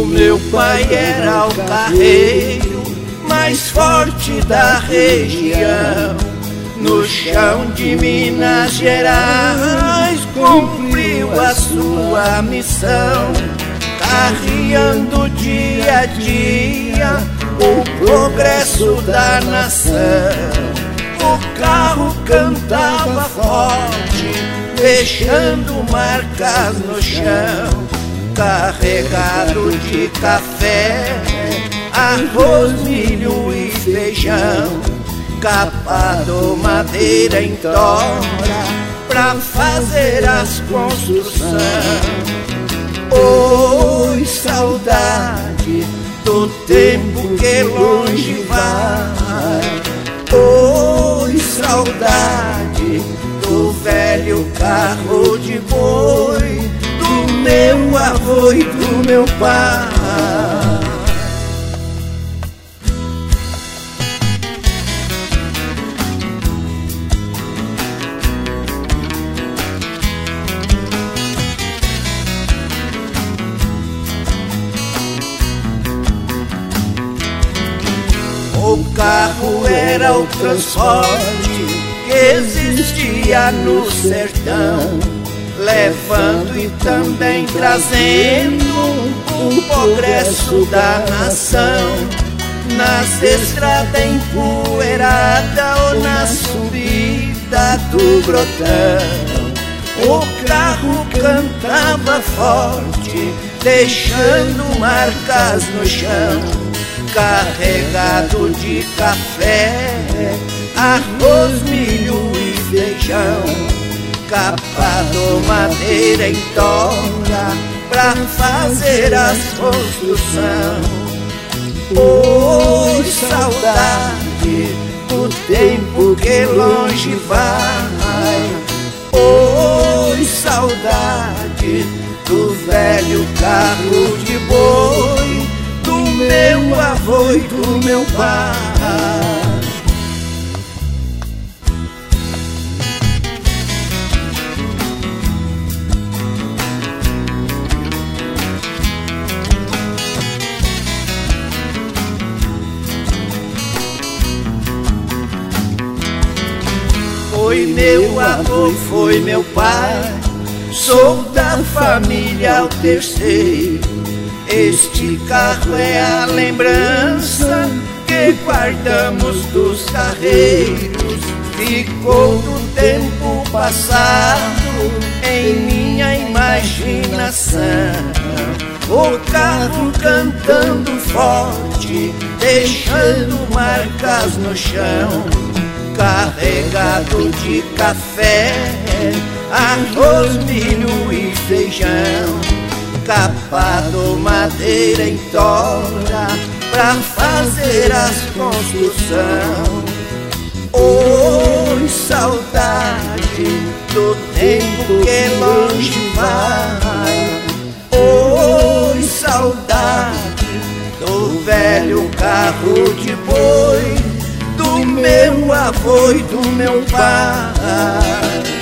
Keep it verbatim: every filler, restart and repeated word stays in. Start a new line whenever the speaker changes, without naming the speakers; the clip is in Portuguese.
O meu pai era o carreiro mais forte da região. No chão de Minas Gerais cumpriu a sua missão, carreando dia a dia o progresso da nação. O carro cantava forte, deixando marcas no chão, carregado de café, arroz, milho e feijão, capado madeira em tora pra fazer as construções. Oi, saudade do tempo que longe vai. Oi, saudade do velho carro de boi, do meu avô e do meu pai. O carro era o transporte que existia no sertão, levando e também trazendo o progresso da nação. Nas estradas empoeiradas ou na subida do Brotão, o carro cantava forte, deixando marcas no chão, carregado de café, arroz, milho e feijão, capado madeira em tora pra fazer as construções. Oi, saudade do tempo que longe vai. Oi, saudade do velho carro de boi, do meu avô e do meu pai. Foi meu avô, foi meu pai, sou da família o terceiro. Este carro é a lembrança que guardamos dos carreiros. Ficou do tempo passado em minha imaginação. O carro cantando forte, deixando marcas no chão, carregado de café, arroz, milho e feijão, capado madeira em tora pra fazer as construções. Oi, saudade do tempo que longe vai. Oi, saudade do velho carro de boi, do meu avô e do meu pai.